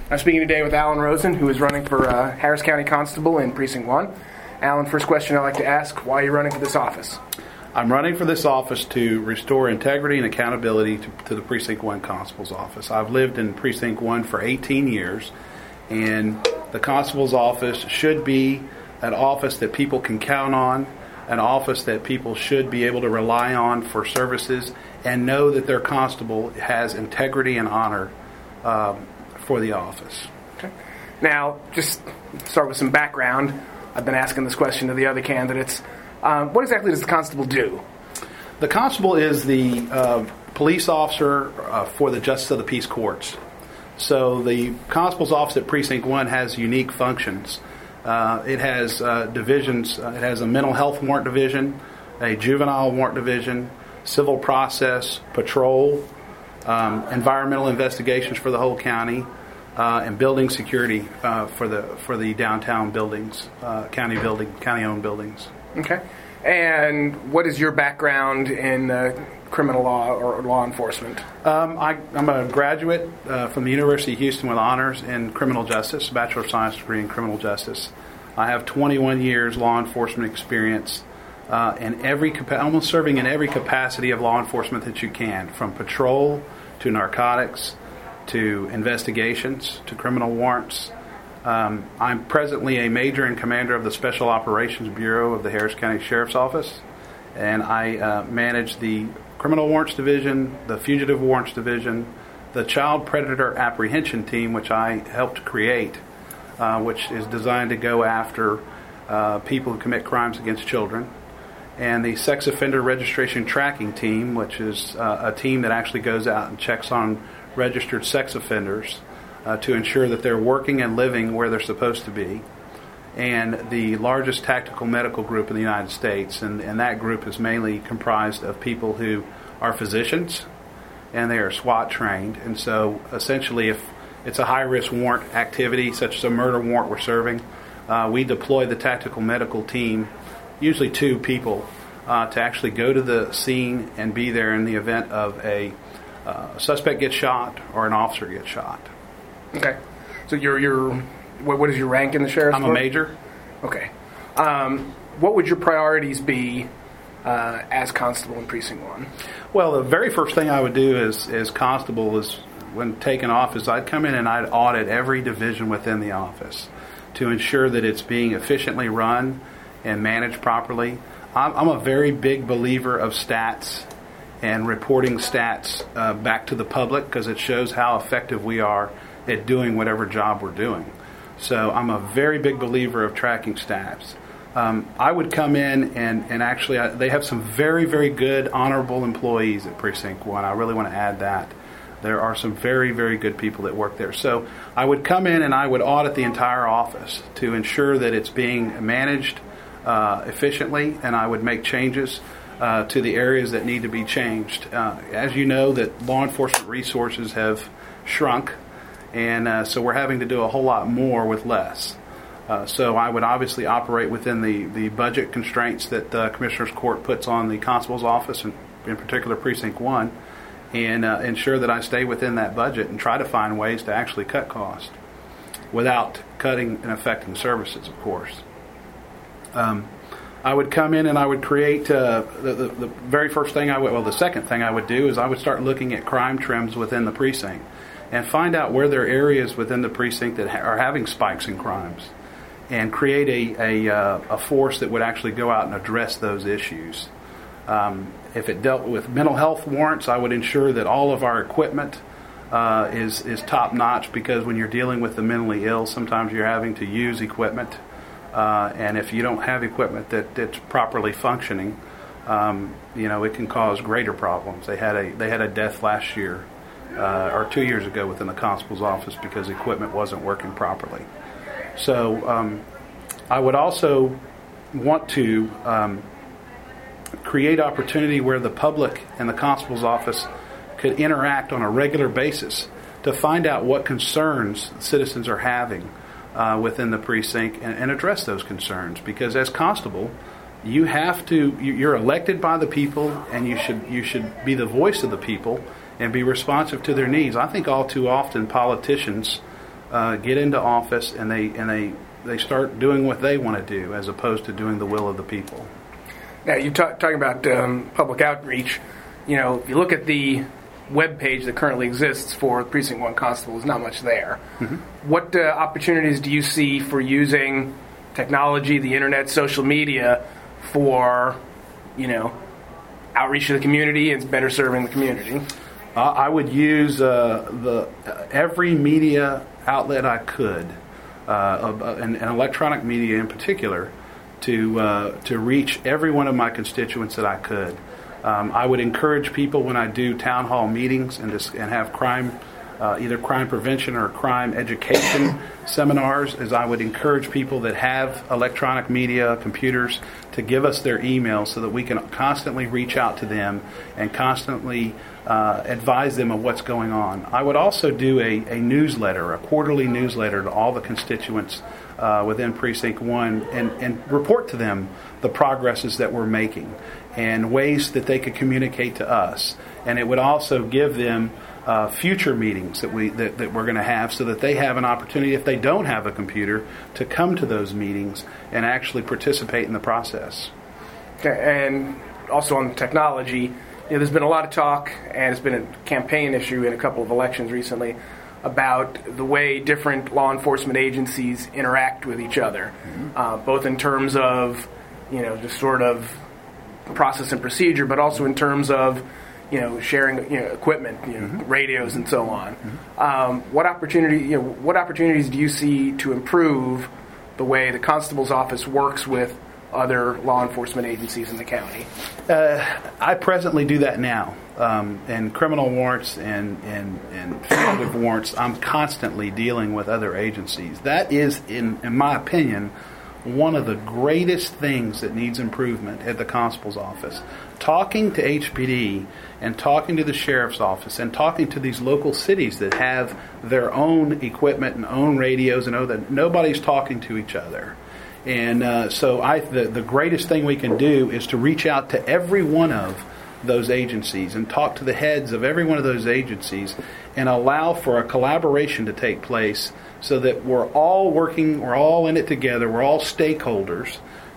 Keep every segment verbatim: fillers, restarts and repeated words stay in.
I'm speaking today with Alan Rosen, who is running for uh, Harris County Constable in Precinct one. Alan, first question I'd like to ask, why are you running for this office? I'm running for this office to restore integrity and accountability to, to the Precinct one Constable's office. I've lived in Precinct one for eighteen years, and the Constable's office should be an office that people can count on, an office that people should be able to rely on for services and know that their constable has integrity and honor um, for the office. Okay. Now, just start with some background. I've been asking this question to the other candidates. Um, what exactly does the constable do? The constable is the uh, police officer uh, for the Justice of the Peace Courts. So the constable's office at Precinct one has unique functions. Uh, it has uh, divisions. Uh, it has a mental health warrant division, a juvenile warrant division, civil process, patrol, um, environmental investigations for the whole county, uh, and building security uh, for the for the downtown buildings, uh, county building, county-owned buildings. Okay. And what is your background in uh, criminal law or law enforcement? Um, I, I'm a graduate uh, from the University of Houston with honors in criminal justice, a Bachelor of Science degree in criminal justice. I have twenty-one years law enforcement experience, uh, in every capa- almost serving in every capacity of law enforcement that you can, from patrol to narcotics to investigations to criminal warrants. Um, I'm presently a major and commander of the Special Operations Bureau of the Harris County Sheriff's Office, and I uh, manage the Criminal Warrants Division, the Fugitive Warrants Division, the Child Predator Apprehension Team, which I helped create, uh, which is designed to go after uh, people who commit crimes against children, and the Sex Offender Registration Tracking Team, which is uh, a team that actually goes out and checks on registered sex offenders Uh, to ensure that they're working and living where they're supposed to be, and the largest tactical medical group in the United States, and, and that group is mainly comprised of people who are physicians, and they are SWAT trained, and so essentially if it's a high-risk warrant activity, such as a murder warrant we're serving, uh, we deploy the tactical medical team, usually two people, uh, to actually go to the scene and be there in the event of a uh, suspect gets shot or an officer gets shot. Okay. So you're, you're what, what is your rank in the sheriff's I'm Corps? a major. Okay. Um, what would your priorities be uh, as constable in Precinct one? Well, the very first thing I would do as, as constable is, when taking office, I'd come in and I'd audit every division within the office to ensure that it's being efficiently run and managed properly. I'm, I'm a very big believer of stats and reporting stats uh, back to the public, because it shows how effective we are at doing whatever job we're doing. So I'm a very big believer of tracking stats. Um, I would come in and, and actually I, they have some very, very good, honorable employees at Precinct one. I really want to add that. There are some very, very good people that work there. So I would come in and I would audit the entire office to ensure that it's being managed uh, efficiently, and I would make changes uh, to the areas that need to be changed. Uh, as you know, that law enforcement resources have shrunk, and uh, so we're having to do a whole lot more with less. Uh, so I would obviously operate within the, the budget constraints that the Commissioner's Court puts on the Constable's Office, and in particular Precinct one, and uh, ensure that I stay within that budget and try to find ways to actually cut costs without cutting and affecting services, of course. Um, I would come in and I would create, uh, the, the, the very first thing I would, well, the second thing I would do is I would start looking at crime trends within the precinct and find out where there are areas within the precinct that ha- are having spikes in crimes, and create a, a, uh, a force that would actually go out and address those issues. Um, if it dealt with mental health warrants, I would ensure that all of our equipment uh, is, is top-notch, because when you're dealing with the mentally ill, sometimes you're having to use equipment, uh, and if you don't have equipment that, that's properly functioning, um, you know, it can cause greater problems. They had a they had a death last year, uh, or two years ago, within the constable's office because equipment wasn't working properly. So um, I would also want to um, create opportunity where the public and the constable's office could interact on a regular basis to find out what concerns citizens are having uh, within the precinct, and, and address those concerns. Because as constable, you have to, you're elected by the people, and you should you should be the voice of the people and be responsive to their needs. I think all too often politicians uh, get into office and they and they they start doing what they want to do as opposed to doing the will of the people. Now, you're ta- talking about um, public outreach. You know, if you look at the web page that currently exists for Precinct one Constable, there's not much there. Mm-hmm. What uh, opportunities do you see for using technology, the internet, social media for, you know, outreach to the community and better serving the community? Uh, I would use uh, the uh, every media outlet I could, uh, and, and electronic media in particular, to uh, to reach every one of my constituents that I could. Um, I would encourage people when I do town hall meetings and dis- and have crime, uh, either crime prevention or crime education seminars, as I would encourage people that have electronic media, computers, to give us their emails so that we can constantly reach out to them and constantly uh, advise them of what's going on. I would also do a, a newsletter, a quarterly newsletter to all the constituents uh, within Precinct one and, and report to them the progresses that we're making and ways that they could communicate to us. And it would also give them uh, future meetings that, we, that, that we're going to have so that they have an opportunity, if they don't have a computer, to come to those meetings and actually participate in the process. Okay, and also on technology, you know, there's been a lot of talk, and it's been a campaign issue in a couple of elections recently, about the way different law enforcement agencies interact with each other, mm-hmm. uh, both in terms of, you know, just sort of process and procedure, but also in terms of, you know, sharing, you know, equipment, you know, mm-hmm. radios and so on. Mm-hmm. Um, what opportunity, you know, what opportunities do you see to improve the way the constable's office works with other law enforcement agencies in the county? Uh, I presently do that now. Um, in criminal warrants and, and, and fugitive warrants, I'm constantly dealing with other agencies. That is, in, in my opinion, one of the greatest things that needs improvement at the constable's office. Talking to H P D and talking to the sheriff's office and talking to these local cities that have their own equipment and own radios and know that nobody's talking to each other. And uh, so I, the, the greatest thing we can do is to reach out to every one of those agencies and talk to the heads of every one of those agencies and allow for a collaboration to take place so that we're all working, we're all in it together, we're all stakeholders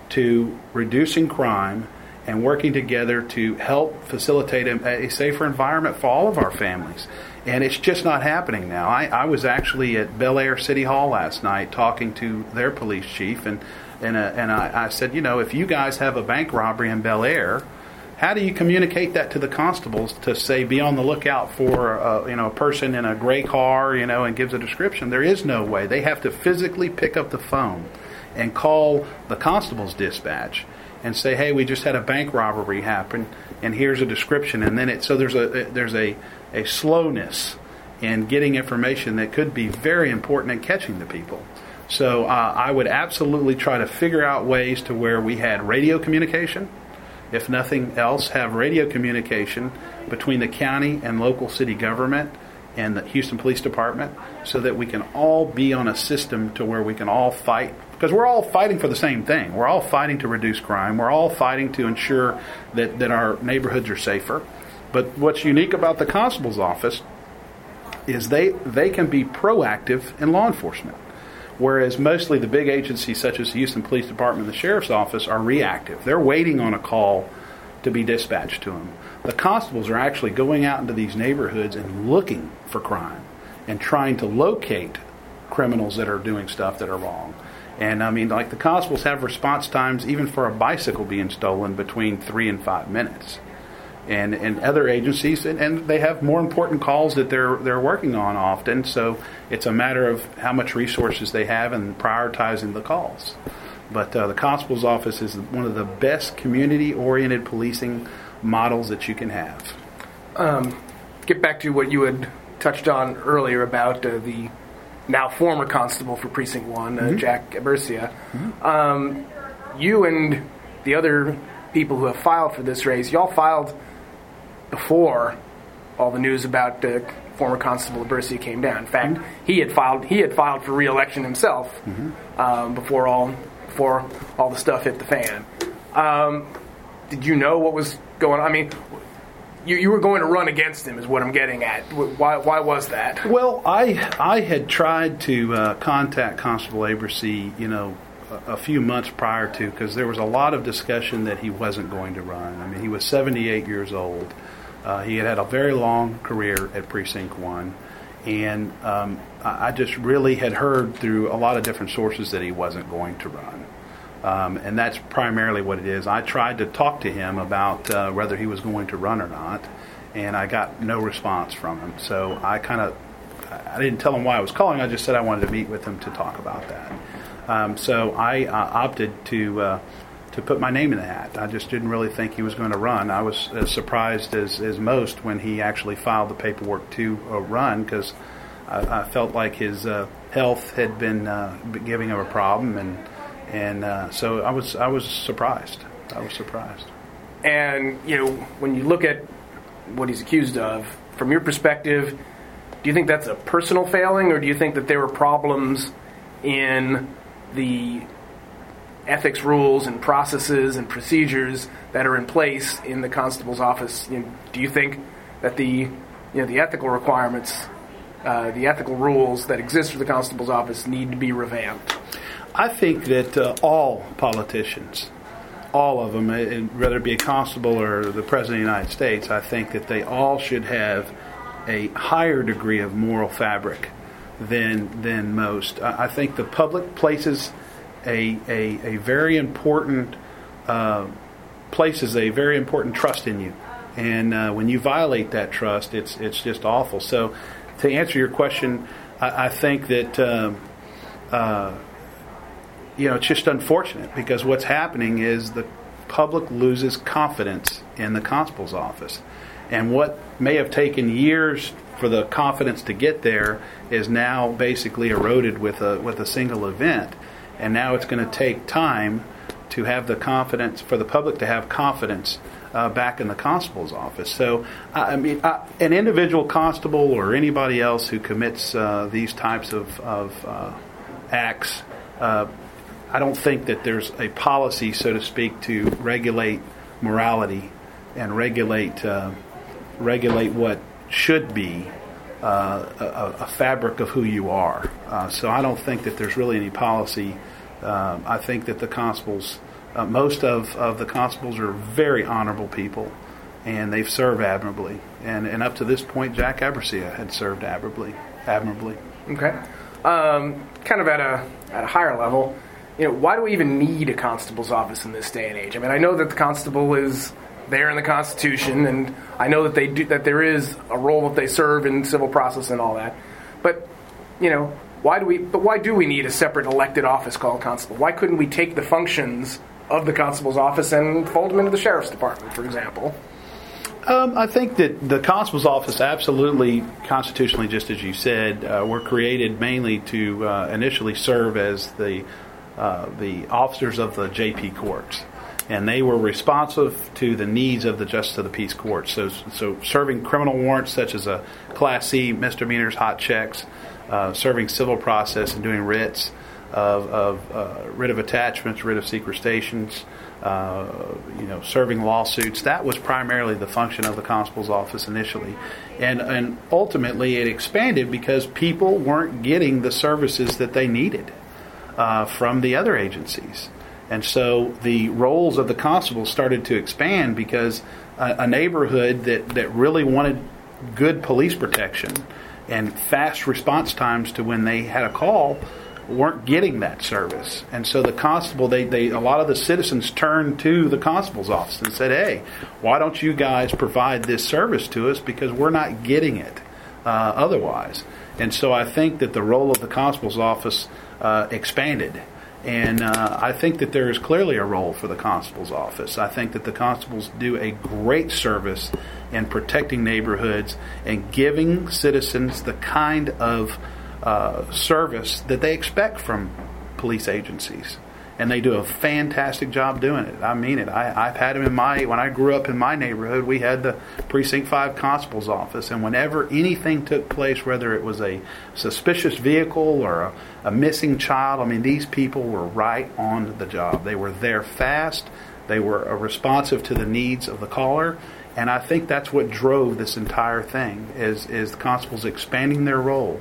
to reducing crime and working together to help facilitate a, a safer environment for all of our families. And it's just not happening now. I, I was actually at Bel Air City Hall last night talking to their police chief, and and, uh, and I, I said, you know, if you guys have a bank robbery in Bel Air, how do you communicate that to the constables to say, be on the lookout for a, you know, a person in a gray car, you know, and gives a description? There is no way. They have to physically pick up the phone and call the constable's dispatch and say, hey, we just had a bank robbery happen, and here's a description. And then it so there's a there's a, a slowness in getting information that could be very important in catching the people. So uh, I would absolutely try to figure out ways to where we had radio communication. If nothing else, have radio communication between the county and local city government and the Houston Police Department so that we can all be on a system to where we can all fight. Because we're all fighting for the same thing. We're all fighting to reduce crime. We're all fighting to ensure that, that our neighborhoods are safer. But what's unique about the constable's office is they, they can be proactive in law enforcement. Whereas mostly the big agencies such as the Houston Police Department and the Sheriff's Office are reactive. They're waiting on a call to be dispatched to them. The constables are actually going out into these neighborhoods and looking for crime and trying to locate criminals that are doing stuff that are wrong. And I mean, like the constables have response times even for a bicycle being stolen between three and five minutes. And, and other agencies, and, and they have more important calls that they're they're working on often. So it's a matter of how much resources they have and prioritizing the calls. But uh, the constable's office is one of the best community-oriented policing models that you can have. Um, get back to what you had touched on earlier about uh, the now former constable for Precinct one, uh, mm-hmm. Jack Abercia. Mm-hmm. Um, you and the other people who have filed for this race, y'all filed before all the news about uh, former Constable Abercia came down. In fact, mm-hmm. he had filed he had filed for re-election himself mm-hmm. um, before all before all the stuff hit the fan. Um, did you know what was going on? I mean, you, you were going to run against him, is what I'm getting at. Why why was that? Well, I I had tried to uh, contact Constable Abersy, you know, a, a few months prior to, because there was a lot of discussion that he wasn't going to run. I mean, he was seventy-eight years old. Uh, he had had a very long career at Precinct One, and um, I, I just really had heard through a lot of different sources that he wasn't going to run. Um, and that's primarily what it is. I tried to talk to him about uh, whether he was going to run or not, and I got no response from him. So I kind of, I didn't tell him why I was calling. I just said I wanted to meet with him to talk about that. Um, so I uh, opted to uh, to put my name in the hat. I just didn't really think he was going to run. I was as surprised as, as most when he actually filed the paperwork to uh, run, because I, I felt like his uh, health had been uh, giving him a problem, and and uh, so I was I was surprised. I was surprised. And you know, when you look at what he's accused of, from your perspective, do you think that's a personal failing, or do you think that there were problems in the ethics rules and processes and procedures that are in place in the constable's office? You know, do you think that the you know the ethical requirements, uh, the ethical rules that exist for the constable's office need to be revamped? I think that uh, all politicians, all of them, whether it be a constable or the President of the United States, I think that they all should have a higher degree of moral fabric than than most. I think the public places a a, a very important uh, places a very important trust in you, and uh, when you violate that trust, it's it's just awful. So, to answer your question, I, I think that um, uh, you know it's just unfortunate, because what's happening is the public loses confidence in the constable's office, and what may have taken years for the confidence to get there is now basically eroded with a with a single event, and now it's going to take time to have the confidence for the public to have confidence uh, back in the constable's office. So, I mean, I, an individual constable or anybody else who commits uh, these types of, of uh, acts, uh, I don't think that there's a policy, so to speak, to regulate morality and regulate uh, regulate what should be uh, a, a fabric of who you are. Uh, so I don't think that there's really any policy. Uh, I think that the constables, uh, most of, of the constables are very honorable people, and they've served admirably. And, and up to this point, Jack Abersia had served admirably. admirably. Okay. Um, kind of at a at a higher level, you know, why do we even need a constable's office in this day and age? I mean, I know that the constable is there in the Constitution, and I know that they do that there is a role that they serve in civil process and all that. But, you know, why do we? But why do we need a separate elected office called constable? Why couldn't we take the functions of the constable's office and fold them into the sheriff's department, for example? Um, I think that the constable's office absolutely, constitutionally, just as you said, uh, were created mainly to uh, initially serve as the uh, the officers of the J P courts. And they were responsive to the needs of the justice of the peace courts. So, so serving criminal warrants such as a Class C, misdemeanors, hot checks, uh, serving civil process and doing writs of, of uh, writ of attachments, writ of sequestrations, uh, you know, serving lawsuits. That was primarily the function of the constable's office initially, and and ultimately it expanded because people weren't getting the services that they needed uh, from the other agencies. And so the roles of the constable started to expand because a, a neighborhood that, that really wanted good police protection and fast response times to when they had a call weren't getting that service. And so the constable, they, they a lot of the citizens turned to the constable's office and said, hey, why don't you guys provide this service to us, because we're not getting it uh, otherwise. And so I think that the role of the constable's office uh, expanded. And uh, I think that there is clearly a role for the constable's office. I think that the constables do a great service in protecting neighborhoods and giving citizens the kind of uh, service that they expect from police agencies. And they do a fantastic job doing it. I mean it. I, I've had them in my, when I grew up in my neighborhood, we had the Precinct five Constable's Office. And whenever anything took place, whether it was a suspicious vehicle or a, a missing child, I mean, these people were right on the job. They were there fast. They were responsive to the needs of the caller. And I think that's what drove this entire thing, is, is the constables expanding their role.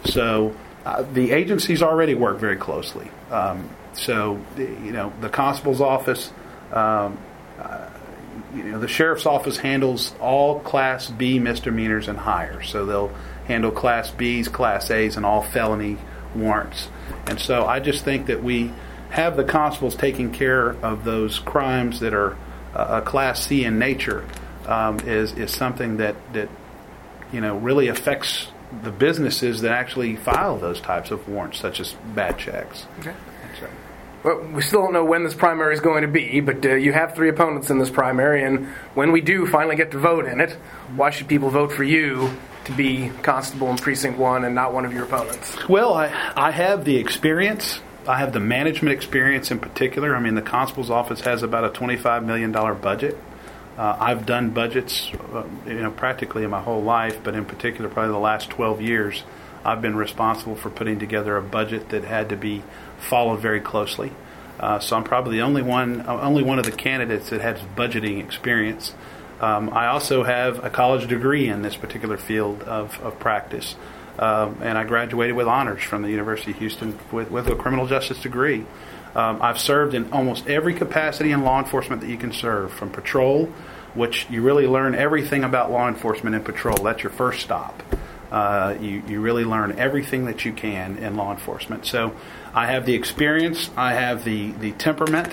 So uh, the agencies already work very closely. Um, so, you know, the constable's office, um, uh, you know, the sheriff's office handles all Class B misdemeanors and higher. So they'll handle Class B's, Class A's, and all felony warrants. And so I just think that we have the constables taking care of those crimes that are uh, a Class C in nature um, is is something that, that you know really affects the businesses that actually file those types of warrants, such as bad checks. Okay. So, well, we still don't know when this primary is going to be, but uh, you have three opponents in this primary, and when we do finally get to vote in it, why should people vote for you to be constable in Precinct one and not one of your opponents? Well, I, I have the experience. I have the management experience in particular. I mean, the constable's office has about a twenty-five million dollars budget. Uh, I've done budgets, uh, you know, practically in my whole life, but in particular, probably the last twelve years, I've been responsible for putting together a budget that had to be followed very closely. Uh, so I'm probably the only one, only one of the candidates that has budgeting experience. Um, I also have a college degree in this particular field of, of practice. Um, and I graduated with honors from the University of Houston with, with a criminal justice degree. Um, I've served in almost every capacity in law enforcement that you can serve, from patrol, which you really learn everything about law enforcement in patrol. That's your first stop. Uh, you, you really learn everything that you can in law enforcement. So I have the experience, I have the, the temperament,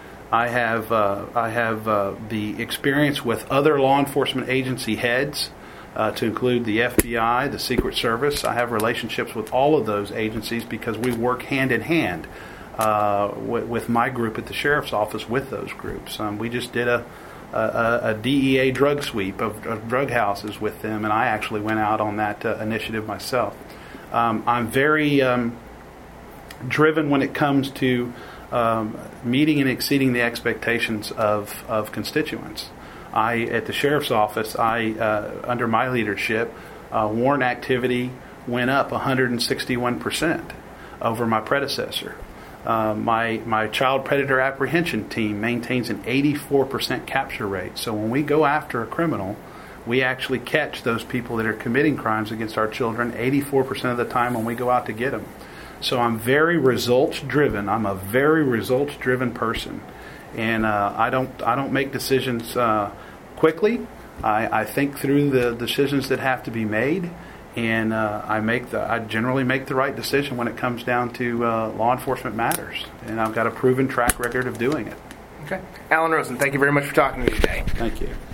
I have uh, I have uh, the experience with other law enforcement agency heads, Uh, to include the F B I, the Secret Service. I have relationships with all of those agencies because we work hand in hand uh, with, with my group at the Sheriff's Office with those groups. Um, we just did a, a, a D E A drug sweep of, of drug houses with them, and I actually went out on that uh, initiative myself. Um, I'm very um, driven when it comes to um, meeting and exceeding the expectations of, of constituents. I, at the Sheriff's Office, I, uh, under my leadership, uh, warrant activity went up one hundred sixty-one percent over my predecessor. Uh, my my child predator apprehension team maintains an eighty-four percent capture rate. So when we go after a criminal, we actually catch those people that are committing crimes against our children eighty-four percent of the time when we go out to get them. So I'm very results driven. I'm a very results driven person. And uh, I don't I don't make decisions uh, quickly. I, I think through the decisions that have to be made, and uh, I make the I generally make the right decision when it comes down to uh, law enforcement matters. And I've got a proven track record of doing it. Okay, Alan Rosen, thank you very much for talking to me today. Thank you.